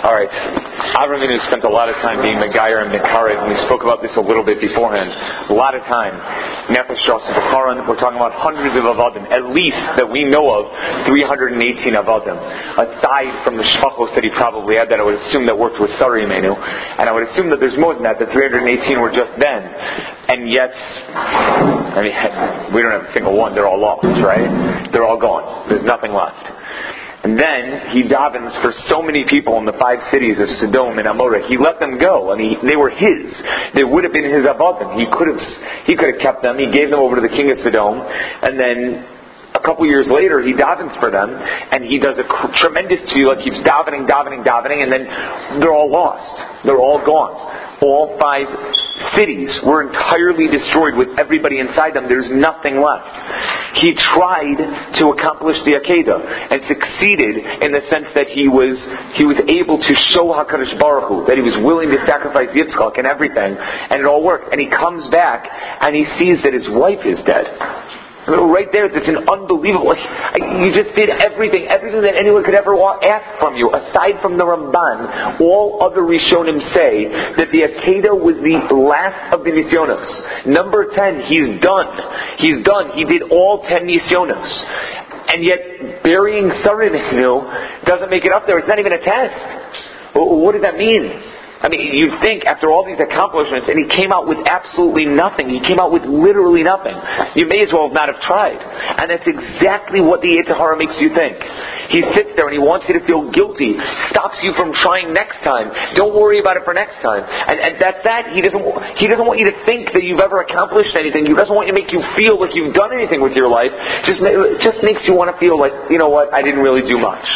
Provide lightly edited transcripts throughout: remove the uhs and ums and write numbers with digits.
Alright, Avram Avinu spent a lot of time being Megayer and Mekarev, and we spoke about this a little bit beforehand. A lot of time. Nefesh Shas B'charon, we're talking about hundreds of Avadim, at least that we know of, 318 Avadim. Aside from the Shvachos that he probably had, that I would assume that worked with Sari Imenu, and I would assume that there's more than that, the 318 were just then. And yet, we don't have a single one, they're all lost, right? They're all gone. There's nothing left. And then he davens for so many people in the 5 cities of Sodom and Amorah. He let them go, and they were his. They would have been his avadim. He could have kept them. He gave them over to the king of Sodom, and then a couple years later, he davens for them, and he does a tremendous tefillah, keeps davening, and then they're all lost. They're all gone. All 5 cities were entirely destroyed with everybody inside them. There's nothing left. He tried to accomplish the Akedah and succeeded in the sense that he was able to show HaKadosh Baruch Hu that he was willing to sacrifice Yitzchak and everything, and it all worked. And he comes back and he sees that his wife is dead. Right there, that's an unbelievable. You just did everything that anyone could ever ask from you. Aside from the Ramban, all other Rishonim say that the Akedah was the last of the Nisyonos. Number 10, he's done. He did all 10 Nisyonos. And yet, burying Sari Imenu doesn't make it up there. It's not even a test. What does that mean? I mean, you'd think after all these accomplishments, and he came out with absolutely nothing. He came out with literally nothing. You may as well not have tried. And that's exactly what the Yetzer Hara makes you think. He sits there and he wants you to feel guilty, stops you from trying next time. Don't worry about it for next time. And that's that. He doesn't want you to think that you've ever accomplished anything. He doesn't want you to make you feel like you've done anything with your life. Just makes you want to feel like, you know what, I didn't really do much.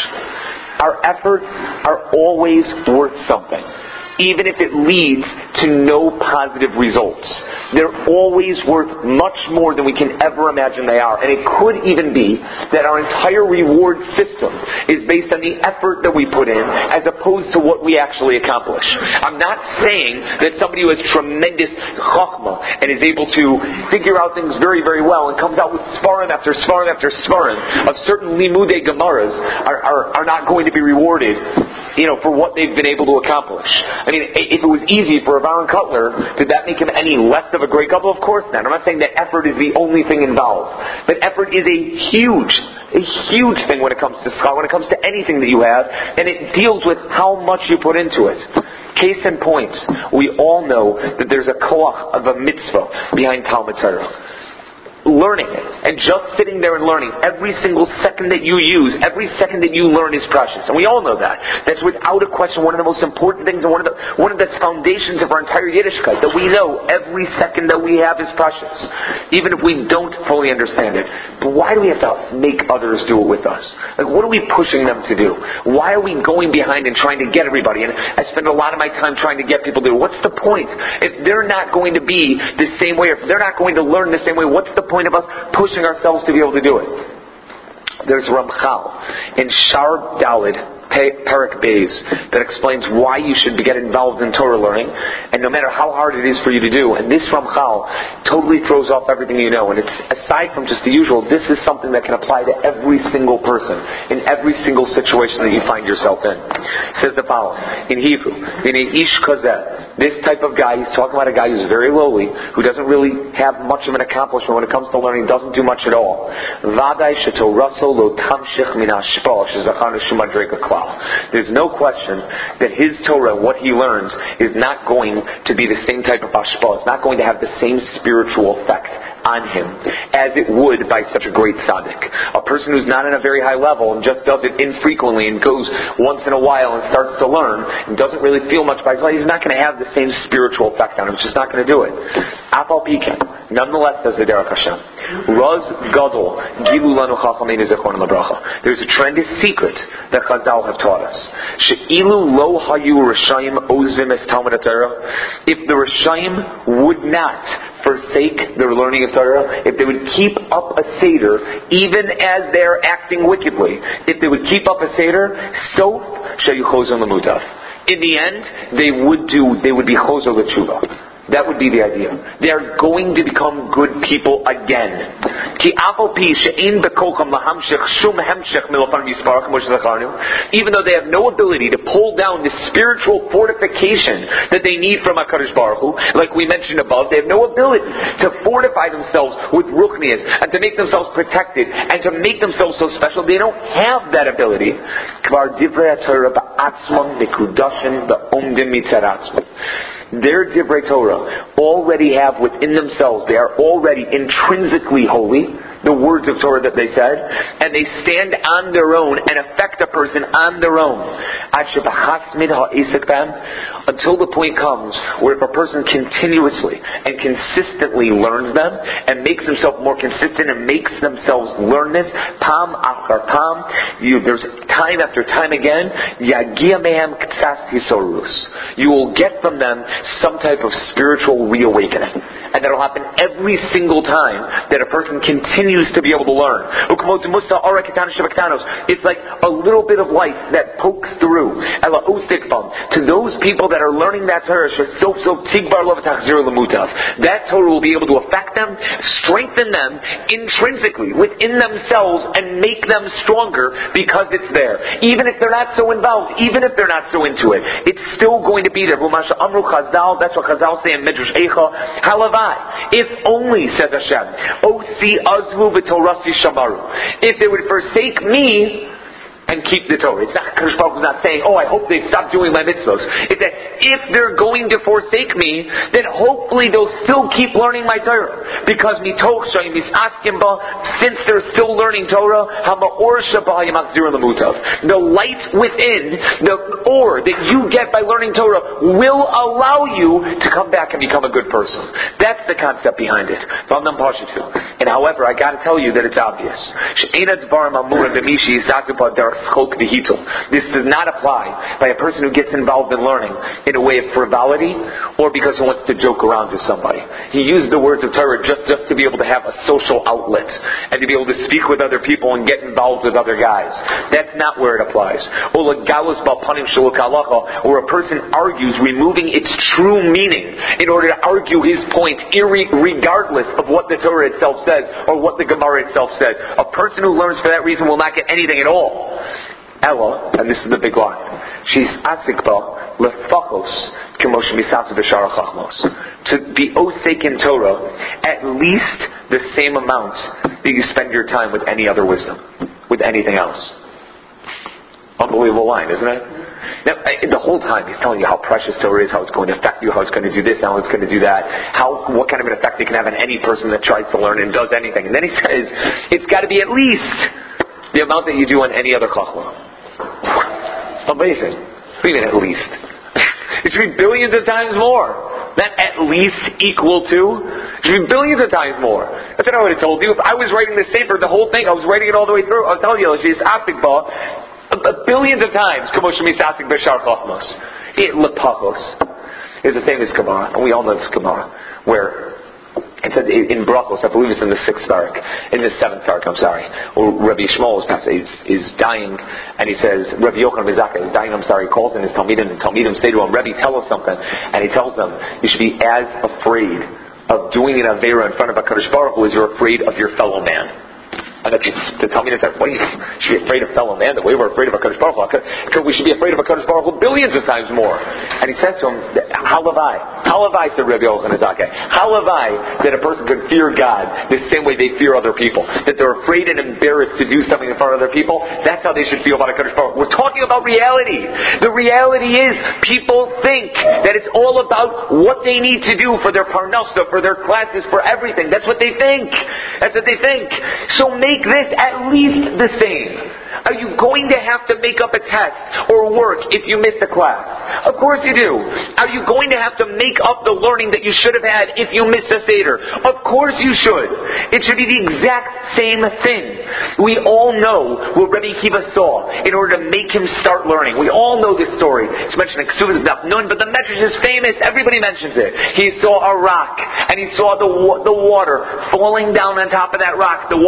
Our efforts are always worth something, even if it leads to no positive results. They're always worth much more than we can ever imagine they are. And it could even be that our entire reward system is based on the effort that we put in as opposed to what we actually accomplish. I'm not saying that somebody who has tremendous chachma and is able to figure out things very, very well and comes out with svarim after svarim after svarim of certain limudei gemaras are not going to be rewarded, for what they've been able to accomplish. I mean, if it was easy for Aaron Cutler, did that make him any less of a great couple? Of course not. I'm not saying that effort is the only thing involved. But effort is a huge thing when it comes to schar, when it comes to anything that you have, and it deals with how much you put into it. Case in point, we all know that there's a koach of a mitzvah behind Talmud Torah. Learning it, and just sitting there and learning. Every single second that you use, every second that you learn is precious, and we all know that. That's without a question one of the most important things, and one of the foundations of our entire Yiddishkeit. That we know every second that we have is precious, even if we don't fully understand it. But why do we have to make others do it with us? Like, what are we pushing them to do? Why are we going behind and trying to get everybody? And I spend a lot of my time trying to get people to do it. What's the point? If they're not going to be the same way, or if they're not going to learn the same way, what's the point of us pushing ourselves to be able to do it? There's Ramchal in Shar Dalid Parak Beis that explains why you should get involved in Torah learning, and no matter how hard it is for you to do. And this Ramchal totally throws off everything you know, and it's aside from just the usual, this is something that can apply to every single person in every single situation that you find yourself in. It says the following in Hebrew: in a ish kazeh, this type of guy, he's talking about a guy who's very lowly, who doesn't really have much of an accomplishment when it comes to learning, doesn't do much at all. Vadai shetoraso lo tamshich min hashpah shezachanu shumadrega klal. There's no question that his Torah, what he learns, is not going to be the same type of hashpah. It's not going to have the same spiritual effect on him as it would by such a great tzaddik. A person who's not on a very high level and just does it infrequently and goes once in a while and starts to learn and doesn't really feel much by his life, he's not going to have the same spiritual effect on him. He's just not going to do it. Afal Piken, nonetheless, says the Derech Hashem, Raz Gadol Gilu Lanu Chachamim Zechron LaBracha. There's a tremendous secret that Chazal have taught us. She'ilu lo hayu Rishayim ozvim es Talmud Torah. If the Rishayim would not forsake their learning of Torah, if they would keep up a Seder, even as they're acting wickedly, if they would keep up a Seder, so sheyuchozon lemutav. In the end, they would be chozer l'tshuva. That would be the idea. They are going to become good people again. Even though they have no ability to pull down the spiritual fortification that they need from HaKadosh Baruch Hu, like we mentioned above, they have no ability to fortify themselves with ruchnias and to make themselves protected and to make themselves so special. They don't have that ability. Their Divrei Torah already have within themselves, they are already intrinsically holy, the words of Torah that they said, and they stand on their own and affect a person on their own. Until the point comes where if a person continuously and consistently learns them and makes himself more consistent and makes themselves learn this, pam after pam, there's time after time again, you will get from them some type of spiritual reawakening. And that'll happen every single time that a person continues to be able to learn. It's like a little bit of light that pokes through. To those people that are learning that Torah, that Torah will be able to affect them, strengthen them intrinsically within themselves, and make them stronger because it's there. Even if they're not so involved, even if they're not so into it, it's still going to be there. That's what Chazal say in Midrash Eicha. Halavai. If only, says Hashem, Osi azvu v'torasi shamaru. If they would forsake me and keep the Torah. It's not, Kadosh Baruch Hu is not saying, I hope they stop doing my mitzvos. It's that if they're going to forsake me, then hopefully they'll still keep learning my Torah. Because since they're still learning Torah, the light within, the ore that you get by learning Torah will allow you to come back and become a good person. That's the concept behind it. And however, I got to tell you that it's obvious. This does not apply by a person who gets involved in learning in a way of frivolity or because he wants to joke around with somebody. He used the words of Torah just to be able to have a social outlet and to be able to speak with other people and get involved with other guys. That's not where it applies. Or a person argues removing its true meaning in order to argue his point regardless of what the Torah itself says or what the Gemara itself says. A person who learns for that reason will not get anything at all. Ella, and this is the big line, she's asikba lefachos k'moshe misasu b'shara chachmos. To be osek in Torah, at least the same amount that you spend your time with any other wisdom, with anything else. Unbelievable line, isn't it? Now, the whole time he's telling you how precious Torah is, how it's going to affect you, how it's going to do this, how it's going to do that, what kind of an effect it can have on any person that tries to learn and does anything. And then he says, it's got to be at least the amount that you do on any other chachma. Amazing. What do you mean at least? It should be billions of times more. Not at least equal to. It should be billions of times more. That's what I would have told you. If I was writing the Sefer, the whole thing, I was writing it all the way through, I was telling you, she's billions of times. There's a famous Gemara, and we all know this Gemara, where it said in Brachos, I believe it's in the 7th parak, or Rabbi Shmuel is dying, and he says, Rabbi Yochanan ben Zakkai is dying, he calls in his Talmidim, and Talmidim say to him, Rabbi, tell us something. And he tells them, you should be as afraid of doing an Aveira in front of HaKadosh Baruch Hu as you're afraid of your fellow man. And the Talmidim said, what, you should be afraid of fellow man the way we're afraid of HaKadosh Baruch Hu? Because we should be afraid of HaKadosh Baruch Hu billions of times more. And he says to him, Halavai, said Rabbi Yochanan ben Zakkai, Halavai, that a person could fear God the same way they fear other people. That they're afraid and embarrassed to do something in front of other people. That's how they should feel about HaKadosh Baruch Hu. We're talking about reality. The reality is, people think that it's all about what they need to do for their parnasa, for their classes, for everything. That's what they think. So make this at least the same. Are you going to have to make up a test or work if you miss a class? Of course you do. Are you going to have to make up the learning that you should have had if you missed a Seder? Of course you should. It should be the exact same thing. We all know what Rabbi Akiva saw in order to make him start learning. We all know this story. It's mentioned in Ksuvas Daf Nun, but the Medrash is famous. Everybody mentions it. He saw a rock, and he saw the water falling down on top of that rock. The water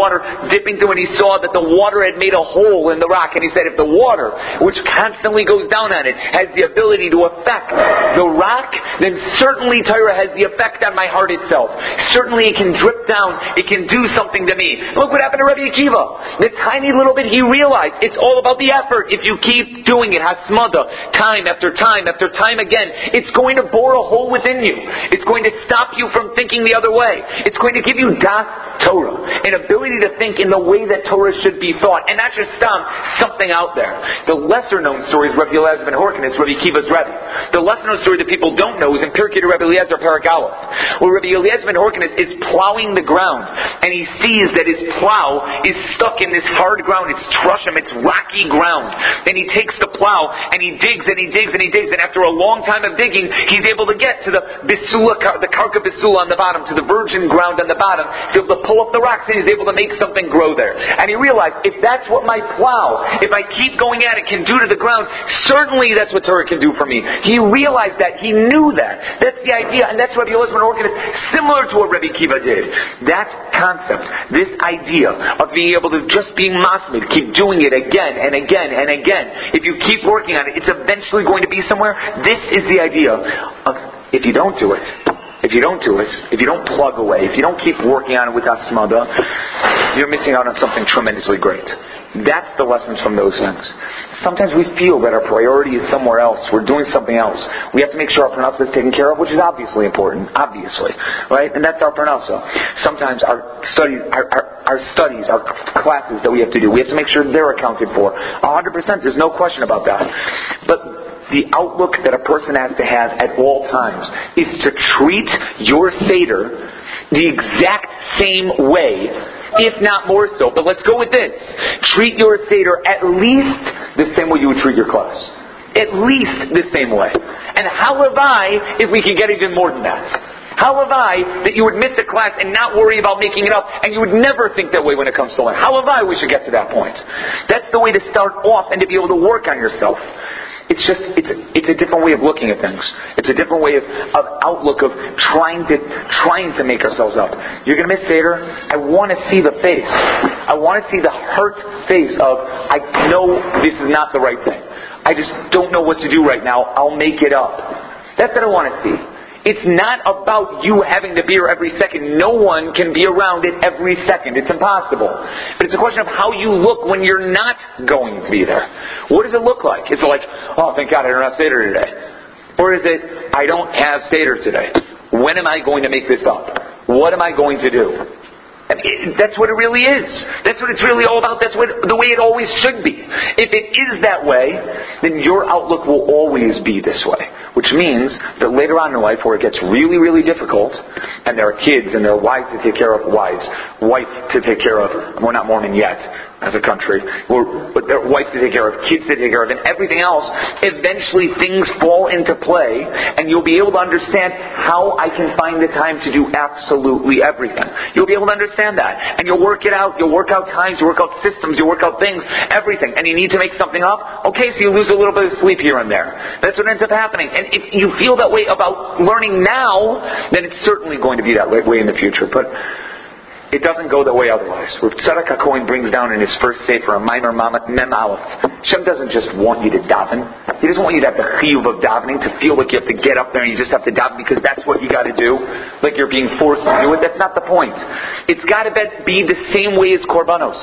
dipping through and he saw that the water had made a hole in the rock. And he said, if the water, which constantly goes down on it, has the ability to affect the rock, then certainly Torah has the effect on my heart itself. Certainly it can drip down. It can do something to me. Look what happened to Rabbi Akiva. The tiny little bit he realized, it's all about the effort. If you keep doing it, hasmada, time after time after time again, it's going to bore a hole within you. It's going to stop you from thinking the other way. It's going to give you das Torah, an ability to think in the way that Torah should be thought, and not just something out there. The lesser known story is Rabbi Eliezer ben Horkinus, Rabbi Akiva's Rebbe. The lesser known story that people don't know is in Pirkei to Rabbi Eliezer Paragaloth, where Rabbi Eliezer ben Horkinus is plowing the ground, and he sees that his plow is stuck in this hard ground. It's trushim, it's rocky ground. And he takes the plow, and he digs, and he digs, and he digs, and after a long time of digging, he's able to get to the bisula, the karka bisula on the bottom, to the virgin ground on the bottom, to be able to pull up the rocks, and he's able to make something grow there. And he realized, if that's what my plow, if I keep going at it, can do to the ground, certainly that's what Torah can do for me. He realized that. He knew that. That's the idea, and that's Rabbi Eliezer ben Horkinus, similar to what Rabbi Akiva did. That concept, this idea of being able to just being masmid, keep doing it again and again and again. If you keep working on it, it's eventually going to be somewhere. This is the idea of, if you don't do it, if you don't plug away, if you don't keep working on it with asmada, you're missing out on something tremendously great. That's the lessons from those things. Sometimes we feel that our priority is somewhere else. We're doing something else. We have to make sure our parnasa is taken care of, which is obviously important. Obviously. Right? And that's our parnasa. Sometimes our studies, our classes that we have to do, we have to make sure they're accounted for. 100%, there's no question about that. But the outlook that a person has to have at all times is to treat your Seder the exact same way, if not more so. But let's go with this. Treat your Seder at least the same way you would treat your class. At least the same way. And how have I, if we can get even more than that? How have I that you would miss a class and not worry about making it up, and you would never think that way when it comes to life? How have I we should get to that point? That's the way to start off and to be able to work on yourself. It's a different way of looking at things. It's a different way of outlook of trying to make ourselves up. You're going to miss Seder. I want to see the face. I want to see the hurt face of, I know this is not the right thing. I just don't know what to do right now. I'll make it up. That's what I want to see. It's not about you having to be here every second. No one can be around it every second. It's impossible. But it's a question of how you look when you're not going to be there. What does it look like? Is it like, oh, thank God I don't have Seder today? Or is it, I don't have Seder today. When am I going to make this up? What am I going to do? That's what it really is. That's what it's really all about. That's the way it always should be. If it is that way, then your outlook will always be this way. Which means that later on in life, where it gets really, really difficult, and there are kids and there are wives to take care of, wife to take care of. We're not Mormon yet as a country, but there are wives to take care of, kids to take care of, and everything else. Eventually, things fall into play, and you'll be able to understand how I can find the time to do absolutely everything. You'll be able to understand that, and you'll work it out. You'll work out times, you'll work out systems, you'll work out things, everything. And you need to make something up. Okay, so you lose a little bit of sleep here and there. That's what ends up happening. And if you feel that way about learning now, then it's certainly going to be that way in the future. But it doesn't go that way otherwise. Rav Tzadok HaKohen brings down in his first sefer, a Maimer Mem Aleph. Hashem doesn't just want you to daven. He doesn't want you to have the chiyuv of davening, to feel like you have to get up there and you just have to daven because that's what you got to do, like you're being forced to do it. That's not the point. It's got to be the same way as korbanos.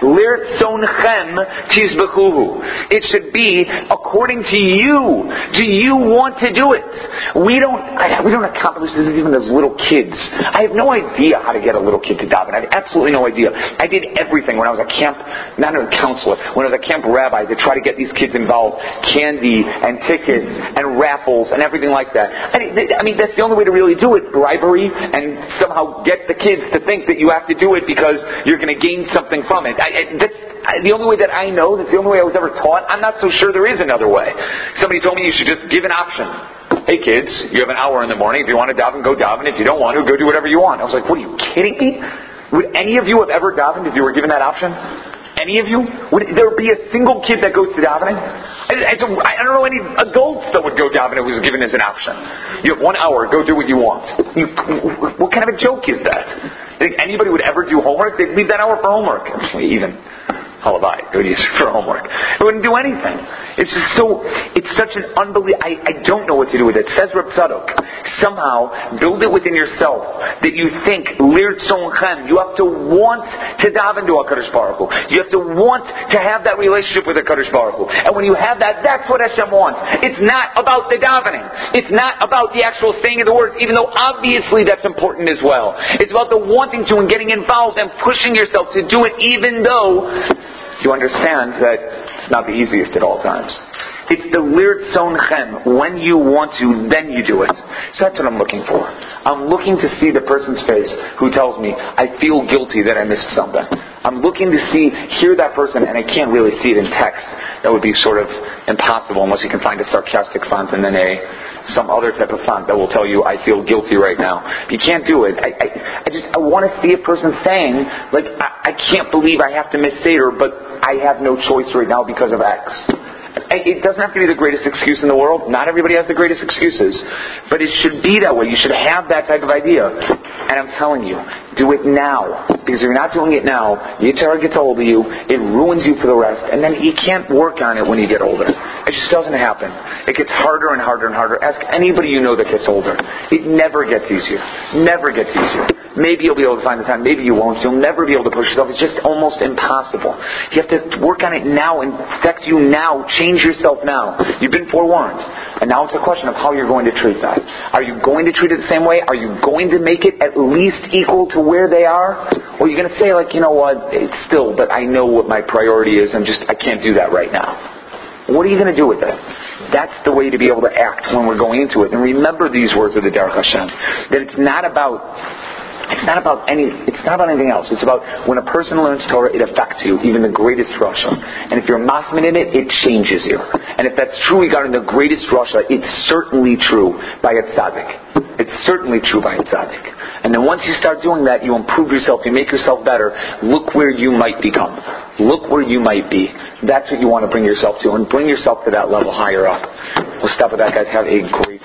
Lirtzonchem tizbechuhu. It should be according to you. Do you want to do it? We don't accomplish this even as little kids. I have no idea how to get a little kid to daven. I have absolutely no idea. I did everything when I was a camp, not a counselor, when I was a camp rabbi to try to get these kids involved. Candy and tickets and raffles and everything like that. I mean, that's the only way to really do it. Bribery and somehow get the kids to think that you have to do it because you're going to gain something from it. That's the only way that I know. That's the only way I was ever taught. I'm not so sure there is another way. Somebody told me you should just give an option. Hey kids, you have an hour in the morning. If you want to daven, go daven. If you don't want to, go do whatever you want. I was like, what, are you kidding me? Would any of you have ever davened if you were given that option? Any of you? Would there be a single kid that goes to davening? I don't know any adults that would go davening if it was given as an option. You have 1 hour, go do what you want. What kind of a joke is that? You think anybody would ever do homework? They'd leave that hour for homework. Even Halavai, it would use it for homework. It wouldn't do anything. It's just it's such an unbelievable, I don't know what to do with it. Says Reb Tzadok, somehow build it within yourself that you think, Lirtzon, you have to want to daven to HaKadosh Baruch Hu. You have to want to have that relationship with HaKadosh Baruch Hu. And when you have that, that's what Hashem wants. It's not about the davening. It's not about the actual saying of the words, even though obviously that's important as well. It's about the wanting to and getting involved and pushing yourself to do it, even though you understand that it's not the easiest at all times. It's the lirtzon chem. When you want to, then you do it. So that's what I'm looking for. I'm looking to see the person's face who tells me, I feel guilty that I missed something. I'm looking to hear that person, and I can't really see it in text. That would be sort of impossible unless you can find a sarcastic font and then some other type of font that will tell you, I feel guilty right now. You can't do it. I want to see a person saying, like, I can't believe I have to miss Seder, but I have no choice right now because of X. It doesn't have to be the greatest excuse in the world. Not everybody has the greatest excuses. But it should be that way. You should have that type of idea. And I'm telling you, do it now. Because if you're not doing it now, Yitzhak gets hold of you, it ruins you for the rest, and then you can't work on it when you get older. It just doesn't happen. It gets harder and harder and harder. Ask anybody you know that gets older. It never gets easier. Never gets easier. Maybe you'll be able to find the time, maybe you won't. You'll never be able to push yourself. It's just almost impossible. You have to work on it now and affect you now. Change yourself now. You've been forewarned. And now it's a question of how you're going to treat that. Are you going to treat it the same way? Are you going to make it at least equal to where they are? Or are you going to say, like, you know what, it's still, but I know what my priority is, I can't do that right now. What are you going to do with it? That's the way to be able to act when we're going into it. And remember these words of the Derech Hashem, that it's not about anything else. It's about when a person learns Torah, it affects you, even the greatest Rasha. And if you're masmin in it, it changes you. And if that's true regarding the greatest Rasha, it's certainly true by a tzaddik. It's certainly true by a tzaddik. And then once you start doing that, you improve yourself, you make yourself better. Look where you might become. Look where you might be. That's what you want to bring yourself to, and bring yourself to that level higher up. We'll stop with that, guys. Have a great